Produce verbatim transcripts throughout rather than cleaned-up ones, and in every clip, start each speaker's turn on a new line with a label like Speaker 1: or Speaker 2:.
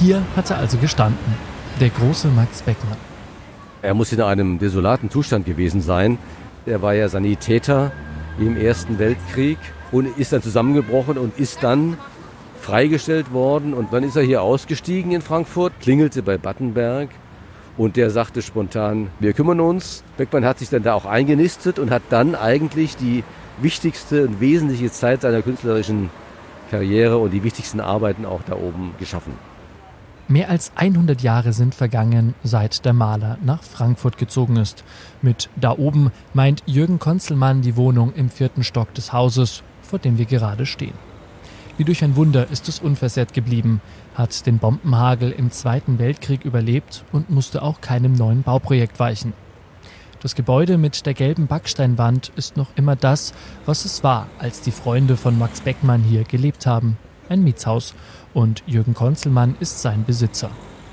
Speaker 1: Hier hat er also gestanden, der große Max Beckmann.
Speaker 2: Er muss in einem desolaten Zustand gewesen sein. Er war ja Sanitäter im Ersten Weltkrieg und ist dann zusammengebrochen und ist dann freigestellt worden. Und dann ist er hier ausgestiegen in Frankfurt, klingelte bei Battenberg und der sagte spontan, wir kümmern uns. Beckmann hat sich dann da auch eingenistet und hat dann eigentlich die wichtigste und wesentliche Zeit seiner künstlerischen Karriere und die wichtigsten Arbeiten auch da oben geschaffen.
Speaker 1: Mehr als hundert Jahre sind vergangen, seit der Maler nach Frankfurt gezogen ist. Mit da oben meint Jürgen Konzelmann die Wohnung im vierten Stock des Hauses, vor dem wir gerade stehen. Wie durch ein Wunder ist es unversehrt geblieben, hat den Bombenhagel im Zweiten Weltkrieg überlebt und musste auch keinem neuen Bauprojekt weichen. Das Gebäude mit der gelben Backsteinwand ist noch immer das, was es war, als die Freunde von Max Beckmann hier gelebt haben. Ein Mietshaus. Und Jürgen Konzelmann ist sein Besitzer.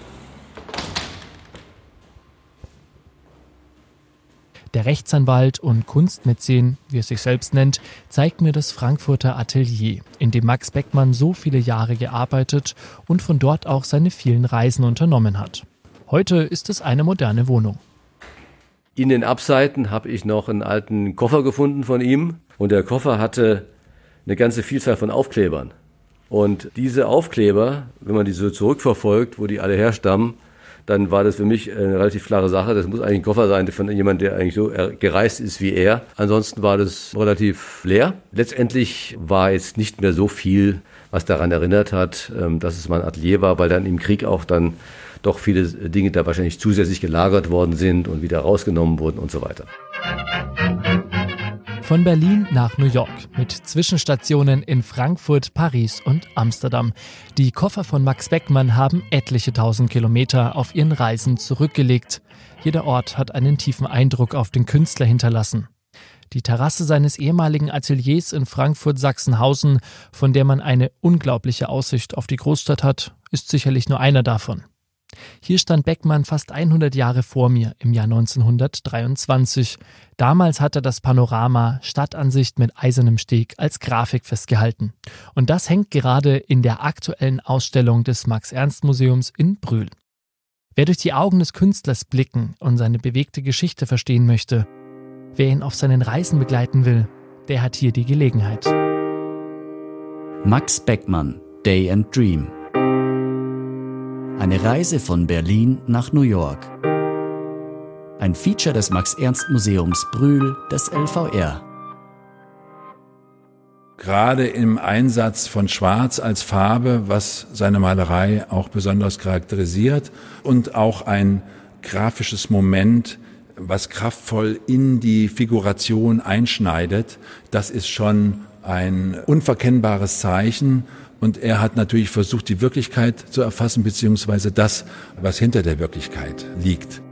Speaker 1: Der Rechtsanwalt und Kunstmäzen, wie er sich selbst nennt, zeigt mir das Frankfurter Atelier, in dem Max Beckmann so viele Jahre gearbeitet und von dort auch seine vielen Reisen unternommen hat. Heute ist es eine moderne Wohnung.
Speaker 2: In den Abseiten habe ich noch einen alten Koffer gefunden von ihm. Und der Koffer hatte eine ganze Vielzahl von Aufklebern. Und diese Aufkleber, wenn man die so zurückverfolgt, wo die alle herstammen, dann war das für mich eine relativ klare Sache. Das muss eigentlich ein Koffer sein von jemandem, der eigentlich so gereist ist wie er. Ansonsten war das relativ leer. Letztendlich war jetzt nicht mehr so viel, was daran erinnert hat, dass es mal ein Atelier war, weil dann im Krieg auch dann doch viele Dinge da wahrscheinlich zusätzlich gelagert worden sind und wieder rausgenommen wurden und so weiter.
Speaker 1: Von Berlin nach New York mit Zwischenstationen in Frankfurt, Paris und Amsterdam. Die Koffer von Max Beckmann haben etliche tausend Kilometer auf ihren Reisen zurückgelegt. Jeder Ort hat einen tiefen Eindruck auf den Künstler hinterlassen. Die Terrasse seines ehemaligen Ateliers in Frankfurt-Sachsenhausen, von der man eine unglaubliche Aussicht auf die Großstadt hat, ist sicherlich nur einer davon. Hier stand Beckmann fast hundert Jahre vor mir im Jahr neunzehnhundertdreiundzwanzig. Damals hat er das Panorama Stadtansicht mit eisernem Steg als Grafik festgehalten. Und das hängt gerade in der aktuellen Ausstellung des Max-Ernst-Museums in Brühl. Wer durch die Augen des Künstlers blicken und seine bewegte Geschichte verstehen möchte, wer ihn auf seinen Reisen begleiten will, der hat hier die Gelegenheit.
Speaker 3: Max Beckmann, Day and Dream. Eine Reise von Berlin nach New York. Ein Feature des Max-Ernst-Museums Brühl des L V R.
Speaker 4: Gerade im Einsatz von Schwarz als Farbe, was seine Malerei auch besonders charakterisiert, und auch ein grafisches Moment, was kraftvoll in die Figuration einschneidet, das ist schon ein unverkennbares Zeichen. Und er hat natürlich versucht, die Wirklichkeit zu erfassen, beziehungsweise das, was hinter der Wirklichkeit liegt.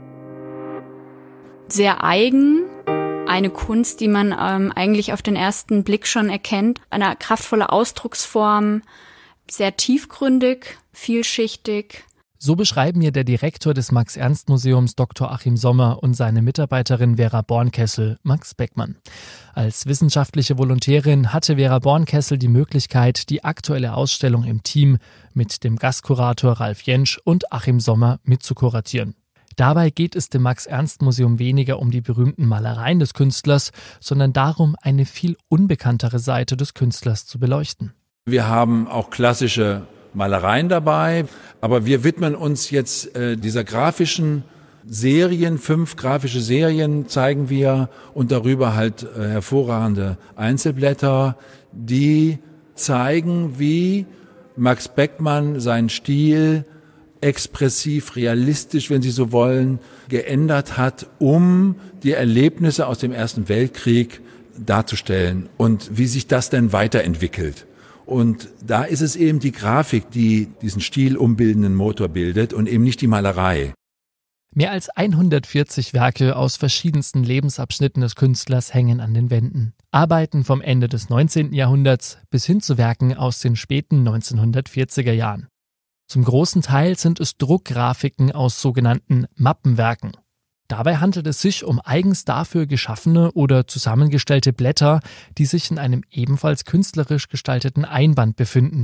Speaker 5: Sehr eigen, eine Kunst, die man ähm, eigentlich auf den ersten Blick schon erkennt. Eine kraftvolle Ausdrucksform, sehr tiefgründig, vielschichtig.
Speaker 1: So beschreiben mir der Direktor des Max-Ernst-Museums Doktor Achim Sommer und seine Mitarbeiterin Vera Bornkessel Max Beckmann. Als wissenschaftliche Volontärin hatte Vera Bornkessel die Möglichkeit, die aktuelle Ausstellung im Team mit dem Gastkurator Ralf Jentsch und Achim Sommer mitzukuratieren. Dabei geht es dem Max-Ernst-Museum weniger um die berühmten Malereien des Künstlers, sondern darum, eine viel unbekanntere Seite des Künstlers zu beleuchten.
Speaker 4: Wir haben auch klassische Malereien dabei, aber wir widmen uns jetzt äh, dieser grafischen Serien, fünf grafische Serien zeigen wir und darüber halt äh, hervorragende Einzelblätter, die zeigen, wie Max Beckmann seinen Stil expressiv, realistisch, wenn Sie so wollen, geändert hat, um die Erlebnisse aus dem Ersten Weltkrieg darzustellen und wie sich das denn weiterentwickelt. Und da ist es eben die Grafik, die diesen stilumbildenden Motor bildet und eben nicht die Malerei.
Speaker 1: Mehr als hundertvierzig Werke aus verschiedensten Lebensabschnitten des Künstlers hängen an den Wänden. Arbeiten vom Ende des neunzehnten Jahrhunderts bis hin zu Werken aus den späten neunzehnhundertvierziger Jahren. Zum großen Teil sind es Druckgrafiken aus sogenannten Mappenwerken. Dabei handelt es sich um eigens dafür geschaffene oder zusammengestellte Blätter, die sich in einem ebenfalls künstlerisch gestalteten Einband befinden.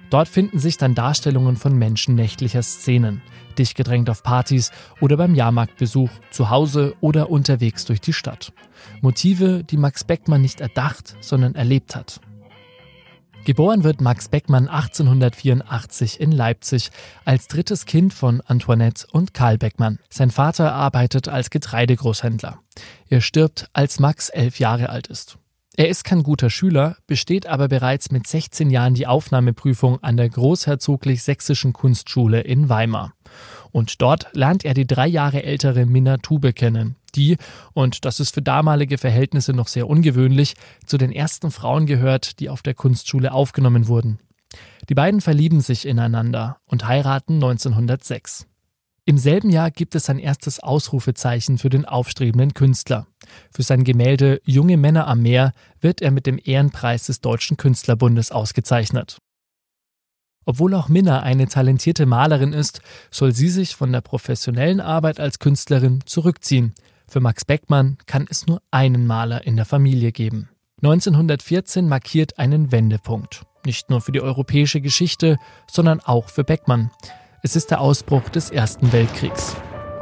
Speaker 1: Dort finden sich dann Darstellungen von menschennächtlicher Szenen, dicht gedrängt auf Partys oder beim Jahrmarktbesuch, zu Hause oder unterwegs durch die Stadt. Motive, die Max Beckmann nicht erdacht, sondern erlebt hat. Geboren wird Max Beckmann achtzehnhundertvierundachtzig in Leipzig als drittes Kind von Antoinette und Karl Beckmann. Sein Vater arbeitet als Getreidegroßhändler. Er stirbt, als Max elf Jahre alt ist. Er ist kein guter Schüler, besteht aber bereits mit sechzehn Jahren die Aufnahmeprüfung an der Großherzoglich-Sächsischen Kunstschule in Weimar. Und dort lernt er die drei Jahre ältere Minna Tube kennen, die, und das ist für damalige Verhältnisse noch sehr ungewöhnlich, zu den ersten Frauen gehört, die auf der Kunstschule aufgenommen wurden. Die beiden verlieben sich ineinander und heiraten neunzehnhundertsechs. Im selben Jahr gibt es sein erstes Ausrufezeichen für den aufstrebenden Künstler. Für sein Gemälde »Junge Männer am Meer« wird er mit dem Ehrenpreis des Deutschen Künstlerbundes ausgezeichnet. Obwohl auch Minna eine talentierte Malerin ist, soll sie sich von der professionellen Arbeit als Künstlerin zurückziehen. Für Max Beckmann kann es nur einen Maler in der Familie geben. neunzehnhundertvierzehn markiert einen Wendepunkt. Nicht nur für die europäische Geschichte, sondern auch für Beckmann. Es ist der Ausbruch des Ersten Weltkriegs.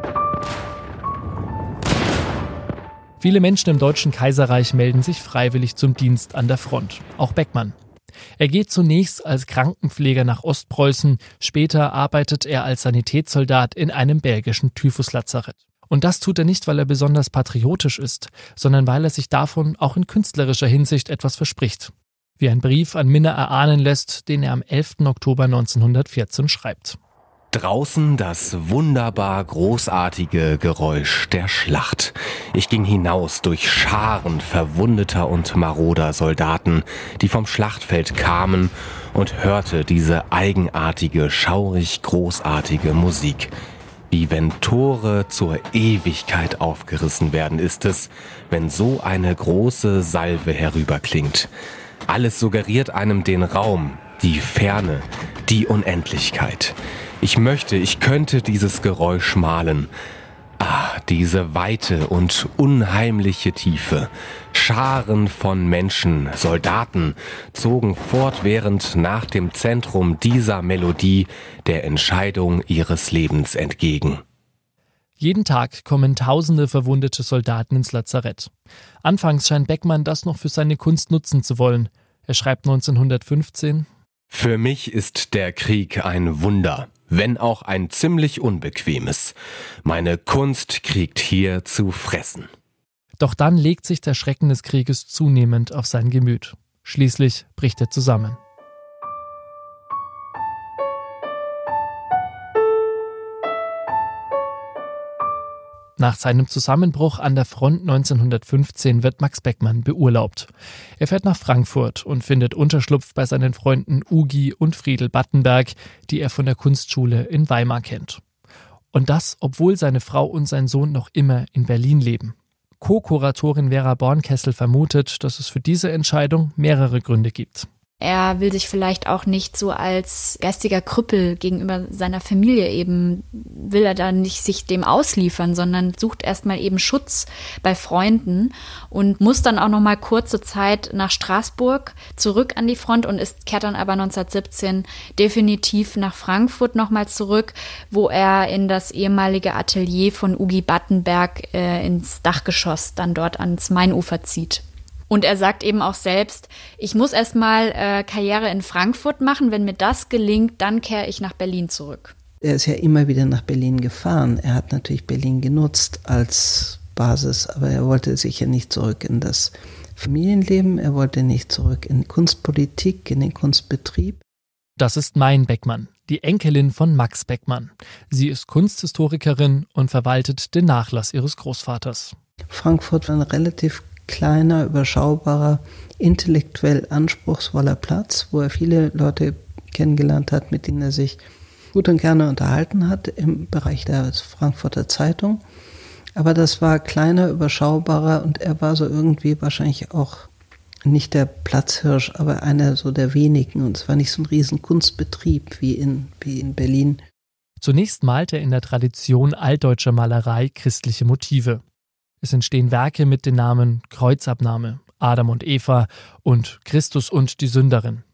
Speaker 1: Viele Menschen im Deutschen Kaiserreich melden sich freiwillig zum Dienst an der Front, auch Beckmann. Er geht zunächst als Krankenpfleger nach Ostpreußen, später arbeitet er als Sanitätssoldat in einem belgischen Typhuslazarett. Und das tut er nicht, weil er besonders patriotisch ist, sondern weil er sich davon auch in künstlerischer Hinsicht etwas verspricht. Wie ein Brief an Minna erahnen lässt, den er am elften Oktober neunzehnhundertvierzehn schreibt.
Speaker 6: Draußen das wunderbar großartige Geräusch der Schlacht. Ich ging hinaus durch Scharen verwundeter und maroder Soldaten, die vom Schlachtfeld kamen, und hörte diese eigenartige, schaurig großartige Musik. Wie wenn Tore zur Ewigkeit aufgerissen werden, ist es, wenn so eine große Salve herüberklingt. Alles suggeriert einem den Raum, die Ferne, die Unendlichkeit. Ich möchte, ich könnte dieses Geräusch malen. Ah, diese Weite und unheimliche Tiefe. Scharen von Menschen, Soldaten, zogen fortwährend nach dem Zentrum dieser Melodie der Entscheidung ihres Lebens entgegen.
Speaker 1: Jeden Tag kommen tausende verwundete Soldaten ins Lazarett. Anfangs scheint Beckmann das noch für seine Kunst nutzen zu wollen. Er schreibt neunzehnhundertfünfzehn:
Speaker 6: Für mich ist der Krieg ein Wunder, wenn auch ein ziemlich unbequemes. Meine Kunst kriegt hier zu fressen.
Speaker 1: Doch dann legt sich der Schrecken des Krieges zunehmend auf sein Gemüt. Schließlich bricht er zusammen. Nach seinem Zusammenbruch an der Front neunzehnhundertfünfzehn wird Max Beckmann beurlaubt. Er fährt nach Frankfurt und findet Unterschlupf bei seinen Freunden Ugi und Friedel Battenberg, die er von der Kunstschule in Weimar kennt. Und das, obwohl seine Frau und sein Sohn noch immer in Berlin leben. Co-Kuratorin Vera Bornkessel vermutet, dass es für diese Entscheidung mehrere Gründe gibt.
Speaker 5: Er will sich vielleicht auch nicht so als geistiger Krüppel gegenüber seiner Familie eben, will er da nicht sich dem ausliefern, sondern sucht erstmal eben Schutz bei Freunden und muss dann auch noch mal kurze Zeit nach Straßburg zurück an die Front und ist, kehrt dann aber neunzehnhundertsiebzehn definitiv nach Frankfurt noch mal zurück, wo er in das ehemalige Atelier von Ugi Battenberg äh, ins Dachgeschoss dann dort ans Mainufer zieht. Und er sagt eben auch selbst, ich muss erstmal äh, Karriere in Frankfurt machen. Wenn mir das gelingt, dann kehre ich nach Berlin zurück.
Speaker 7: Er ist ja immer wieder nach Berlin gefahren. Er hat natürlich Berlin genutzt als Basis, aber er wollte sicher nicht zurück in das Familienleben. Er wollte nicht zurück in die Kunstpolitik, in den Kunstbetrieb.
Speaker 1: Das ist Mayen Beckmann, die Enkelin von Max Beckmann. Sie ist Kunsthistorikerin und verwaltet den Nachlass ihres Großvaters.
Speaker 7: Frankfurt war ein relativ kleiner, überschaubarer, intellektuell anspruchsvoller Platz, wo er viele Leute kennengelernt hat, mit denen er sich gut und gerne unterhalten hat im Bereich der Frankfurter Zeitung. Aber das war kleiner, überschaubarer und er war so irgendwie wahrscheinlich auch nicht der Platzhirsch, aber einer so der wenigen. Und es war nicht so ein riesen Kunstbetrieb wie in, wie in Berlin.
Speaker 1: Zunächst malt er in der Tradition altdeutscher Malerei christliche Motive. Es entstehen Werke mit den Namen Kreuzabnahme, Adam und Eva und Christus und die Sünderin.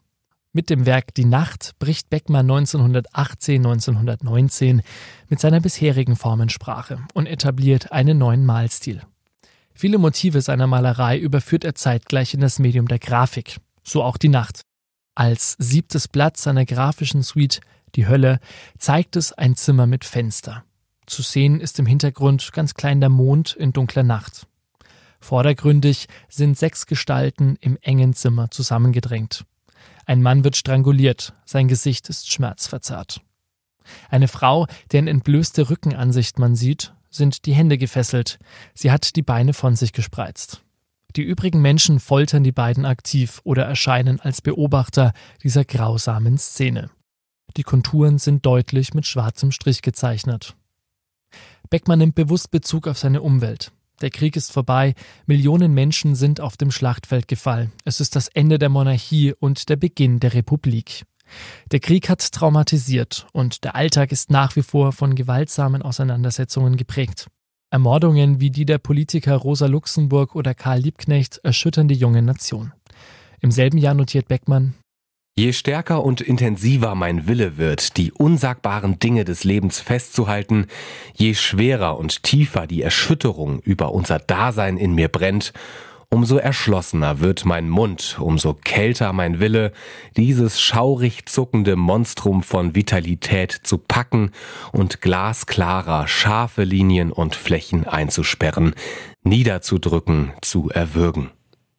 Speaker 1: Mit dem Werk Die Nacht bricht Beckmann neunzehnhundertachtzehn, neunzehnhundertneunzehn mit seiner bisherigen Formensprache und etabliert einen neuen Malstil. Viele Motive seiner Malerei überführt er zeitgleich in das Medium der Grafik, so auch Die Nacht. Als siebtes Blatt seiner grafischen Suite, Die Hölle, zeigt es ein Zimmer mit Fenster. Zu sehen ist im Hintergrund ganz klein der Mond in dunkler Nacht. Vordergründig sind sechs Gestalten im engen Zimmer zusammengedrängt. Ein Mann wird stranguliert, sein Gesicht ist schmerzverzerrt. Eine Frau, deren entblößte Rückenansicht man sieht, sind die Hände gefesselt, sie hat die Beine von sich gespreizt. Die übrigen Menschen foltern die beiden aktiv oder erscheinen als Beobachter dieser grausamen Szene. Die Konturen sind deutlich mit schwarzem Strich gezeichnet. Beckmann nimmt bewusst Bezug auf seine Umwelt. Der Krieg ist vorbei, Millionen Menschen sind auf dem Schlachtfeld gefallen. Es ist das Ende der Monarchie und der Beginn der Republik. Der Krieg hat traumatisiert und der Alltag ist nach wie vor von gewaltsamen Auseinandersetzungen geprägt. Ermordungen wie die der Politiker Rosa Luxemburg oder Karl Liebknecht erschüttern die junge Nation. Im selben Jahr notiert Beckmann:
Speaker 6: Je stärker und intensiver mein Wille wird, die unsagbaren Dinge des Lebens festzuhalten, je schwerer und tiefer die Erschütterung über unser Dasein in mir brennt, umso erschlossener wird mein Mund, umso kälter mein Wille, dieses schaurig zuckende Monstrum von Vitalität zu packen und glasklarer, scharfe Linien und Flächen einzusperren, niederzudrücken, zu erwürgen.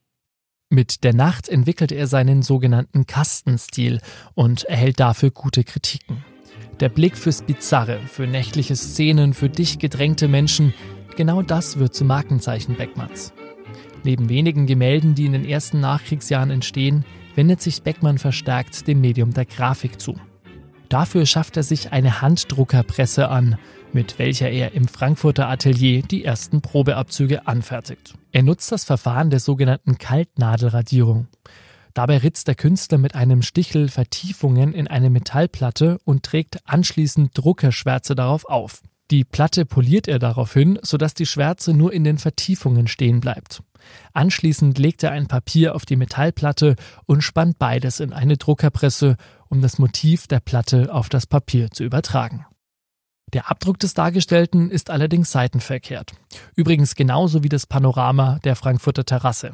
Speaker 1: Mit Der Nacht entwickelt er seinen sogenannten Kastenstil und erhält dafür gute Kritiken. Der Blick fürs Bizarre, für nächtliche Szenen, für dicht gedrängte Menschen, genau das wird zum Markenzeichen Beckmanns. Neben wenigen Gemälden, die in den ersten Nachkriegsjahren entstehen, wendet sich Beckmann verstärkt dem Medium der Grafik zu. Dafür schafft er sich eine Handdruckerpresse an, mit welcher er im Frankfurter Atelier die ersten Probeabzüge anfertigt. Er nutzt das Verfahren der sogenannten Kaltnadelradierung. Dabei ritzt der Künstler mit einem Stichel Vertiefungen in eine Metallplatte und trägt anschließend Druckerschwärze darauf auf. Die Platte poliert er daraufhin, sodass die Schwärze nur in den Vertiefungen stehen bleibt. Anschließend legt er ein Papier auf die Metallplatte und spannt beides in eine Druckerpresse, um das Motiv der Platte auf das Papier zu übertragen. Der Abdruck des Dargestellten ist allerdings seitenverkehrt. Übrigens genauso wie das Panorama der Frankfurter Terrasse.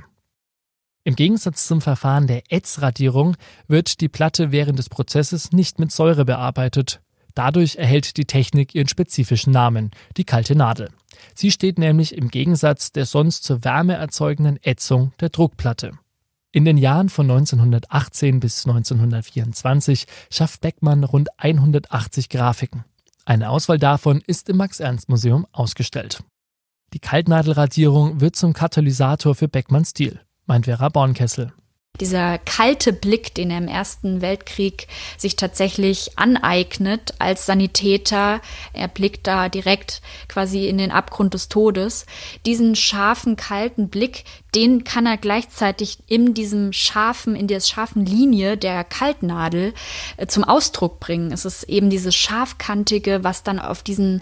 Speaker 1: Im Gegensatz zum Verfahren der Ätzradierung wird die Platte während des Prozesses nicht mit Säure bearbeitet. Dadurch erhält die Technik ihren spezifischen Namen, die kalte Nadel. Sie steht nämlich im Gegensatz der sonst zur Wärme erzeugenden Ätzung der Druckplatte. In den Jahren von neunzehnhundertachtzehn bis neunzehnhundertvierundzwanzig schafft Beckmann rund hundertachtzig Grafiken. Eine Auswahl davon ist im Max-Ernst-Museum ausgestellt. Die Kaltnadelradierung wird zum Katalysator für Beckmanns Stil, meint Vera Bornkessel.
Speaker 5: Dieser kalte Blick, den er im Ersten Weltkrieg sich tatsächlich aneignet als Sanitäter, er blickt da direkt quasi in den Abgrund des Todes. Diesen scharfen, kalten Blick, den kann er gleichzeitig in diesem scharfen, in der scharfen Linie der Kaltnadel äh, zum Ausdruck bringen. Es ist eben dieses scharfkantige, was dann auf diesen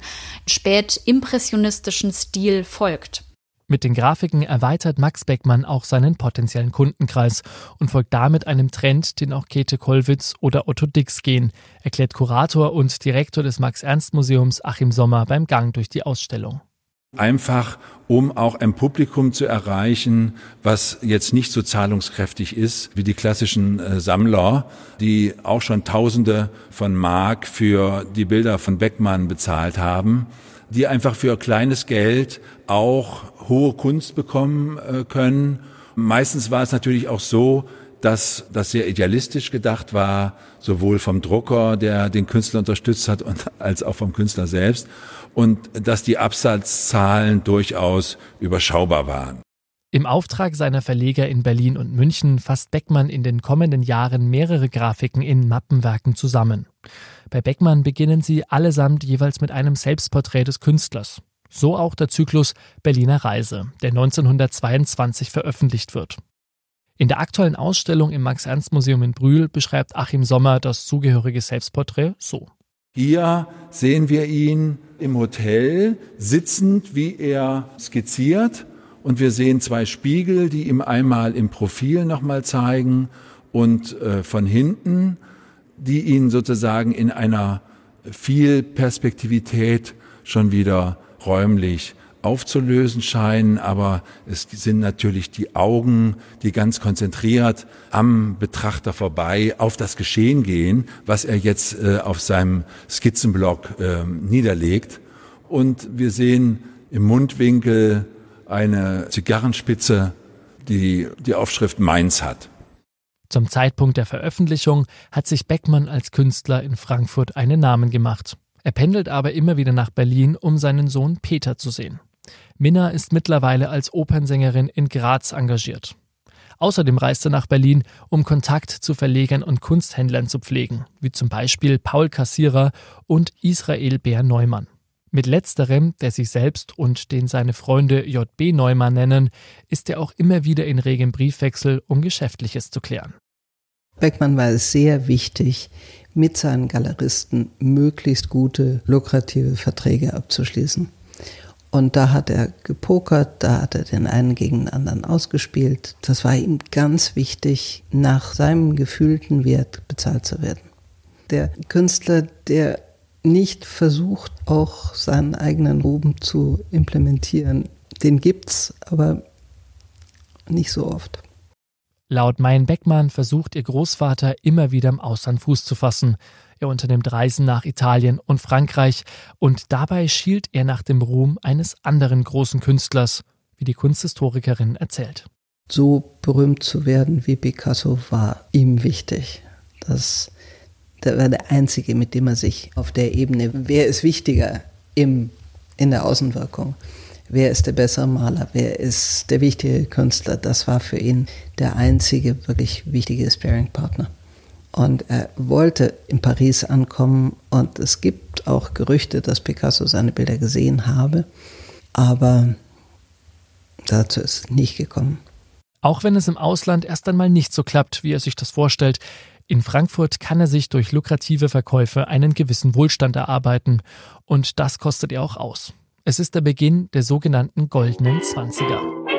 Speaker 5: spätimpressionistischen Stil folgt.
Speaker 1: Mit den Grafiken erweitert Max Beckmann auch seinen potenziellen Kundenkreis und folgt damit einem Trend, den auch Käthe Kollwitz oder Otto Dix gehen, erklärt Kurator und Direktor des Max-Ernst-Museums Achim Sommer beim Gang durch die Ausstellung.
Speaker 4: Einfach, um auch ein Publikum zu erreichen, was jetzt nicht so zahlungskräftig ist wie die klassischen äh, Sammler, die auch schon Tausende von Mark für die Bilder von Beckmann bezahlt haben, die einfach für kleines Geld auch hohe Kunst bekommen äh, können. Meistens war es natürlich auch so, dass das sehr idealistisch gedacht war, sowohl vom Drucker, der den Künstler unterstützt hat, und als auch vom Künstler selbst, und dass die Absatzzahlen durchaus überschaubar waren.
Speaker 1: Im Auftrag seiner Verleger in Berlin und München fasst Beckmann in den kommenden Jahren mehrere Grafiken in Mappenwerken zusammen. Bei Beckmann beginnen sie allesamt jeweils mit einem Selbstporträt des Künstlers. So auch der Zyklus Berliner Reise, der neunzehnhundertzweiundzwanzig veröffentlicht wird. In der aktuellen Ausstellung im Max-Ernst-Museum in Brühl beschreibt Achim Sommer das zugehörige Selbstporträt so.
Speaker 4: Hier sehen wir ihn im Hotel sitzend, wie er skizziert. Und wir sehen zwei Spiegel, die ihm einmal im Profil nochmal zeigen und äh, von hinten, die ihn sozusagen in einer viel Perspektivität schon wieder räumlich aufzulösen scheinen, aber es sind natürlich die Augen, die ganz konzentriert am Betrachter vorbei auf das Geschehen gehen, was er jetzt äh, auf seinem Skizzenblock äh, niederlegt. Und wir sehen im Mundwinkel eine Zigarrenspitze, die die Aufschrift Mainz hat.
Speaker 1: Zum Zeitpunkt der Veröffentlichung hat sich Beckmann als Künstler in Frankfurt einen Namen gemacht. Er pendelt aber immer wieder nach Berlin, um seinen Sohn Peter zu sehen. Minna ist mittlerweile als Opernsängerin in Graz engagiert. Außerdem reist er nach Berlin, um Kontakt zu Verlegern und Kunsthändlern zu pflegen, wie zum Beispiel Paul Kassierer und Israel Bär-Neumann. Mit letzterem, der sich selbst und den seine Freunde J B Neumann nennen, ist er auch immer wieder in regem Briefwechsel, um Geschäftliches zu klären.
Speaker 7: Beckmann war es sehr wichtig, mit seinen Galeristen möglichst gute, lukrative Verträge abzuschließen. Und da hat er gepokert, da hat er den einen gegen den anderen ausgespielt. Das war ihm ganz wichtig, nach seinem gefühlten Wert bezahlt zu werden. Der Künstler, der nicht versucht, auch seinen eigenen Ruhm zu implementieren, den gibt's, aber nicht so oft.
Speaker 1: Laut Mayen Beckmann versucht ihr Großvater immer wieder im Ausland Fuß zu fassen. Er unternimmt Reisen nach Italien und Frankreich und dabei schielt er nach dem Ruhm eines anderen großen Künstlers, wie die Kunsthistorikerin erzählt.
Speaker 7: So berühmt zu werden wie Picasso war ihm wichtig. Das, der war der Einzige, mit dem er sich auf der Ebene, wer ist wichtiger im, in der Außenwirkung? Wer ist der bessere Maler? Wer ist der wichtige Künstler? Das war für ihn der einzige wirklich wichtige Sparringpartner. Und er wollte in Paris ankommen und es gibt auch Gerüchte, dass Picasso seine Bilder gesehen habe, aber dazu ist es nicht gekommen.
Speaker 1: Auch wenn es im Ausland erst einmal nicht so klappt, wie er sich das vorstellt, in Frankfurt kann er sich durch lukrative Verkäufe einen gewissen Wohlstand erarbeiten und das kostet er auch aus. Es ist der Beginn der sogenannten Goldenen Zwanziger.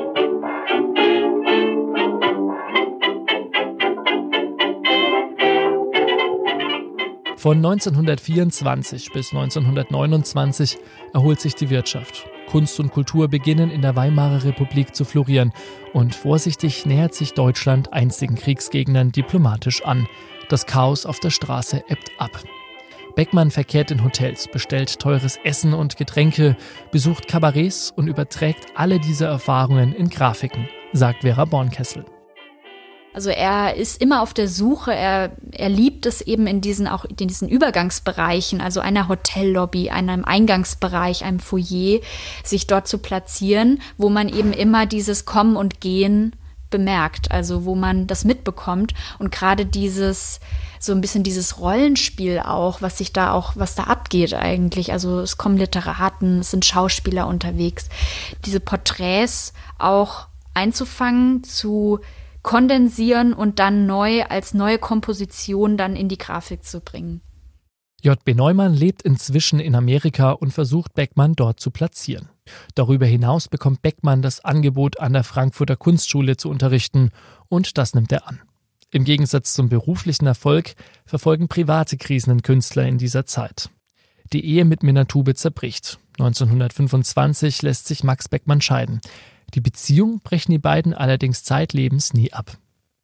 Speaker 1: Von neunzehnhundertvierundzwanzig bis neunzehnhundertneunundzwanzig erholt sich die Wirtschaft. Kunst und Kultur beginnen in der Weimarer Republik zu florieren und vorsichtig nähert sich Deutschland einstigen Kriegsgegnern diplomatisch an. Das Chaos auf der Straße ebbt ab. Beckmann verkehrt in Hotels, bestellt teures Essen und Getränke, besucht Kabarets und überträgt alle diese Erfahrungen in Grafiken, sagt Vera Bornkessel.
Speaker 5: Also er ist immer auf der Suche, er, er liebt es eben in diesen, auch in diesen Übergangsbereichen, also einer Hotellobby, einem Eingangsbereich, einem Foyer, sich dort zu platzieren, wo man eben immer dieses Kommen und Gehen bemerkt, also wo man das mitbekommt und gerade dieses, so ein bisschen dieses Rollenspiel auch, was sich da auch, was da abgeht eigentlich, also es kommen Literaten, es sind Schauspieler unterwegs, diese Porträts auch einzufangen, zu kondensieren und dann neu als neue Komposition dann in die Grafik zu bringen.
Speaker 1: J B Neumann lebt inzwischen in Amerika und versucht Beckmann dort zu platzieren. Darüber hinaus bekommt Beckmann das Angebot, an der Frankfurter Kunstschule zu unterrichten und das nimmt er an. Im Gegensatz zum beruflichen Erfolg verfolgen private Krisen den Künstler in dieser Zeit. Die Ehe mit Minna Tube zerbricht. neunzehnhundertfünfundzwanzig lässt sich Max Beckmann scheiden. Die Beziehung brechen die beiden allerdings zeitlebens nie ab.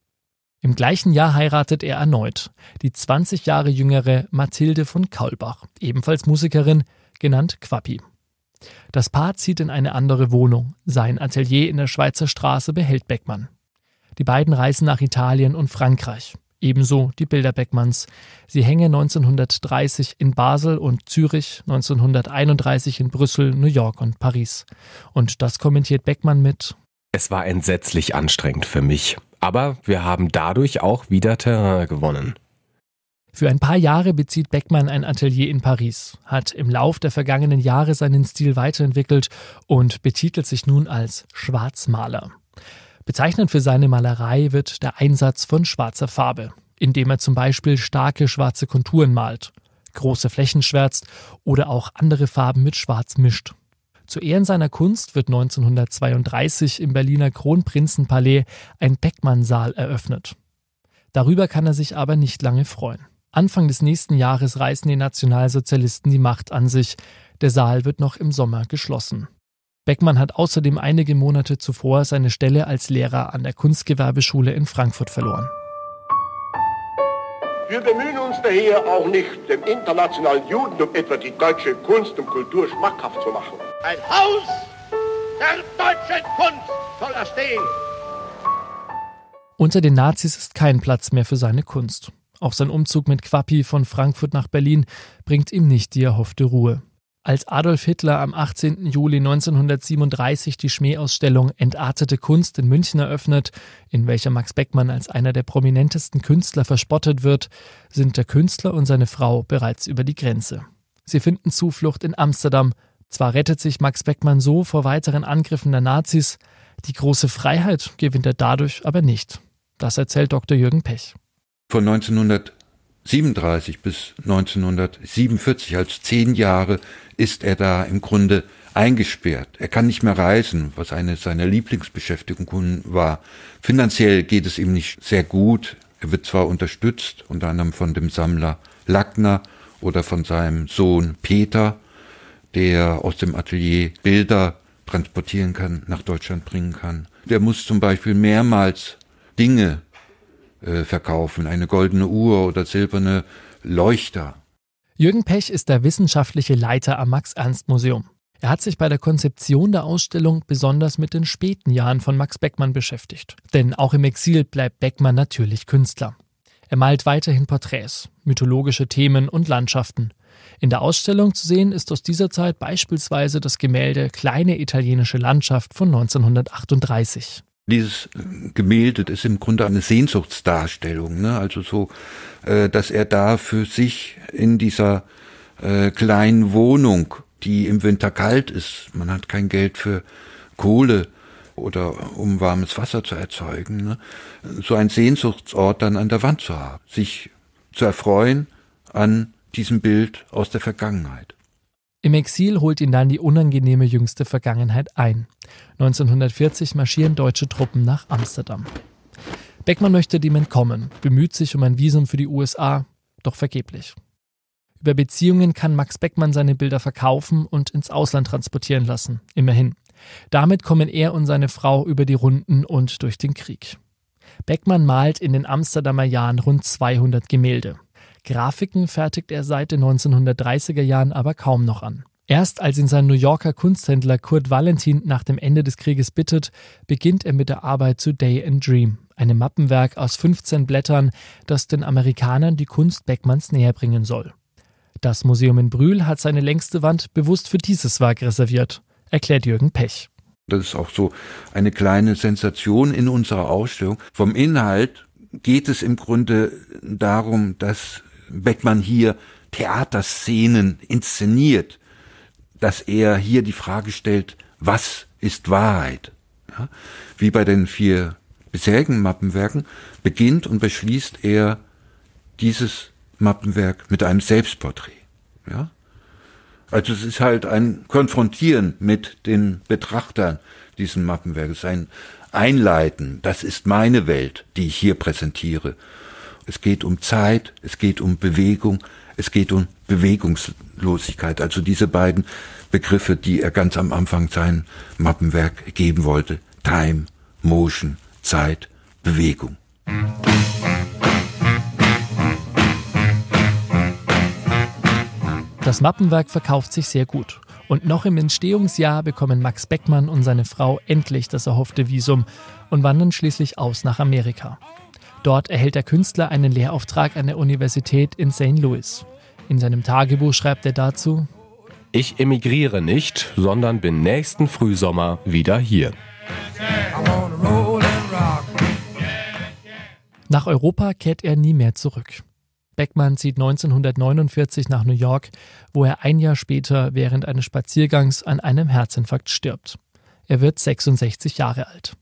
Speaker 1: Im gleichen Jahr heiratet er erneut, die zwanzig Jahre jüngere Mathilde von Kaulbach, ebenfalls Musikerin, genannt Quappi. Das Paar zieht in eine andere Wohnung, sein Atelier in der Schweizer Straße behält Beckmann. Die beiden reisen nach Italien und Frankreich, ebenso die Bilder Beckmanns. Sie hängen neunzehnhundertdreißig in Basel und Zürich, neunzehnhunderteinunddreißig in Brüssel, New York und Paris. Und das kommentiert Beckmann mit:
Speaker 6: Es war entsetzlich anstrengend für mich, aber wir haben dadurch auch wieder Terrain gewonnen.
Speaker 1: Für ein paar Jahre bezieht Beckmann ein Atelier in Paris, hat im Lauf der vergangenen Jahre seinen Stil weiterentwickelt und betitelt sich nun als Schwarzmaler. Bezeichnend für seine Malerei wird der Einsatz von schwarzer Farbe, indem er zum Beispiel starke schwarze Konturen malt, große Flächen schwärzt oder auch andere Farben mit Schwarz mischt. Zu Ehren seiner Kunst wird neunzehnhundertzweiunddreißig im Berliner Kronprinzenpalais ein Beckmann-Saal eröffnet. Darüber kann er sich aber nicht lange freuen. Anfang des nächsten Jahres reißen die Nationalsozialisten die Macht an sich. Der Saal wird noch im Sommer geschlossen. Beckmann hat außerdem einige Monate zuvor seine Stelle als Lehrer an der Kunstgewerbeschule in Frankfurt verloren.
Speaker 8: Wir bemühen uns daher auch nicht, dem internationalen Judentum etwa die deutsche Kunst und Kultur schmackhaft zu machen. Ein Haus der deutschen Kunst soll da stehen.
Speaker 1: Unter den Nazis ist kein Platz mehr für seine Kunst. Auch sein Umzug mit Quappi von Frankfurt nach Berlin bringt ihm nicht die erhoffte Ruhe. Als Adolf Hitler am achtzehnten Juli neunzehnhundertsiebenunddreißig die Schmähausstellung Entartete Kunst in München eröffnet, in welcher Max Beckmann als einer der prominentesten Künstler verspottet wird, sind der Künstler und seine Frau bereits über die Grenze. Sie finden Zuflucht in Amsterdam. Zwar rettet sich Max Beckmann so vor weiteren Angriffen der Nazis, die große Freiheit gewinnt er dadurch aber nicht. Das erzählt Doktor Jürgen Pech.
Speaker 9: Von neunzehnhundertsiebenunddreißig bis neunzehnhundertsiebenundvierzig, als zehn Jahre, ist er da im Grunde eingesperrt. Er kann nicht mehr reisen, was eine seiner Lieblingsbeschäftigungen war. Finanziell geht es ihm nicht sehr gut. Er wird zwar unterstützt, unter anderem von dem Sammler Lackner oder von seinem Sohn Peter, der aus dem Atelier Bilder transportieren kann, nach Deutschland bringen kann. Der muss zum Beispiel mehrmals Dinge äh, verkaufen, eine goldene Uhr oder silberne Leuchter.
Speaker 1: Jürgen Pech ist der wissenschaftliche Leiter am Max-Ernst-Museum. Er hat sich bei der Konzeption der Ausstellung besonders mit den späten Jahren von Max Beckmann beschäftigt. Denn auch im Exil bleibt Beckmann natürlich Künstler. Er malt weiterhin Porträts, mythologische Themen und Landschaften. In der Ausstellung zu sehen ist aus dieser Zeit beispielsweise das Gemälde Kleine italienische Landschaft von neunzehnhundertachtunddreißig.
Speaker 9: Dieses Gemälde ist im Grunde eine Sehnsuchtsdarstellung, ne? Also so, äh, dass er da für sich in dieser äh, kleinen Wohnung, die im Winter kalt ist, man hat kein Geld für Kohle oder um warmes Wasser zu erzeugen, ne? So ein Sehnsuchtsort dann an der Wand zu haben, sich zu erfreuen an diesem Bild aus der Vergangenheit.
Speaker 1: Im Exil holt ihn dann die unangenehme jüngste Vergangenheit ein. neunzehnhundertvierzig marschieren deutsche Truppen nach Amsterdam. Beckmann möchte dem entkommen, bemüht sich um ein Visum für die U S A, doch vergeblich. Über Beziehungen kann Max Beckmann seine Bilder verkaufen und ins Ausland transportieren lassen, immerhin. Damit kommen er und seine Frau über die Runden und durch den Krieg. Beckmann malt in den Amsterdamer Jahren rund zweihundert Gemälde. Grafiken fertigt er seit den neunzehnhundertdreißiger Jahren aber kaum noch an. Erst als ihn sein New Yorker Kunsthändler Kurt Valentin nach dem Ende des Krieges bittet, beginnt er mit der Arbeit zu Day and Dream, einem Mappenwerk aus fünfzehn Blättern, das den Amerikanern die Kunst Beckmanns näherbringen soll. Das Museum in Brühl hat seine längste Wand bewusst für dieses Werk reserviert, erklärt Jürgen Pech.
Speaker 9: Das ist auch so eine kleine Sensation in unserer Ausstellung. Vom Inhalt geht es im Grunde darum, dass Beckmann hier Theaterszenen inszeniert, dass er hier die Frage stellt, was ist Wahrheit? Ja, wie bei den vier bisherigen Mappenwerken beginnt und beschließt er dieses Mappenwerk mit einem Selbstporträt. Ja? Also es ist halt ein Konfrontieren mit den Betrachtern dieses Mappenwerkes, ein Einleiten, das ist meine Welt, die ich hier präsentiere. Es geht um Zeit, es geht um Bewegung, es geht um Bewegungslosigkeit. Also diese beiden Begriffe, die er ganz am Anfang sein Mappenwerk geben wollte. Time, Motion, Zeit, Bewegung.
Speaker 1: Das Mappenwerk verkauft sich sehr gut. Und noch im Entstehungsjahr bekommen Max Beckmann und seine Frau endlich das erhoffte Visum und wandern schließlich aus nach Amerika. Dort erhält der Künstler einen Lehrauftrag an der Universität in Saint Louis. In seinem Tagebuch schreibt er dazu:
Speaker 6: Ich emigriere nicht, sondern bin nächsten Frühsommer wieder hier.
Speaker 1: Nach Europa kehrt er nie mehr zurück. Beckmann zieht neunzehnhundertneunundvierzig nach New York, wo er ein Jahr später während eines Spaziergangs an einem Herzinfarkt stirbt. Er wird sechsundsechzig Jahre alt.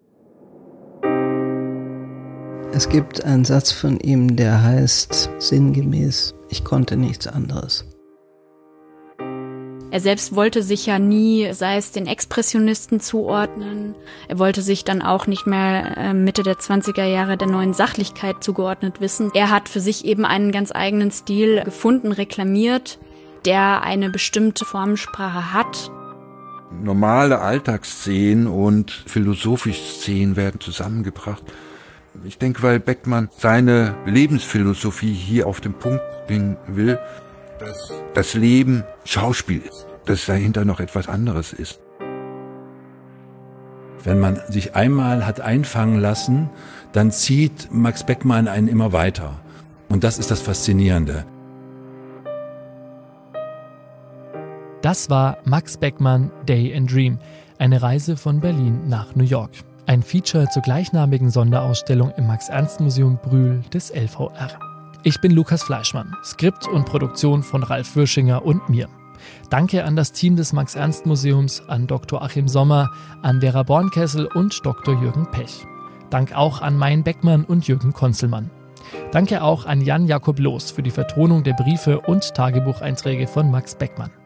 Speaker 7: Es gibt einen Satz von ihm, der heißt sinngemäß: Ich konnte nichts anderes.
Speaker 5: Er selbst wollte sich ja nie, sei es den Expressionisten zuordnen. Er wollte sich dann auch nicht mehr äh, Mitte der zwanziger Jahre der neuen Sachlichkeit zugeordnet wissen. Er hat für sich eben einen ganz eigenen Stil gefunden, reklamiert, der eine bestimmte Formensprache hat.
Speaker 9: Normale Alltagsszenen und philosophische Szenen werden zusammengebracht. Ich denke, weil Beckmann seine Lebensphilosophie hier auf den Punkt bringen will, dass das Leben Schauspiel ist, dass dahinter noch etwas anderes ist.
Speaker 4: Wenn man sich einmal hat einfangen lassen, dann zieht Max Beckmann einen immer weiter. Und das ist das Faszinierende.
Speaker 1: Das war Max Beckmann Day and Dream, eine Reise von Berlin nach New York. Ein Feature zur gleichnamigen Sonderausstellung im Max-Ernst-Museum Brühl des L V R. Ich bin Lukas Fleischmann, Skript und Produktion von Ralf Würschinger und mir. Danke an das Team des Max-Ernst-Museums, an Doktor Achim Sommer, an Vera Bornkessel und Doktor Jürgen Pech. Dank auch an Mayen Beckmann und Jürgen Konzelmann. Danke auch an Jan Jakob Loos für die Vertonung der Briefe und Tagebucheinträge von Max Beckmann.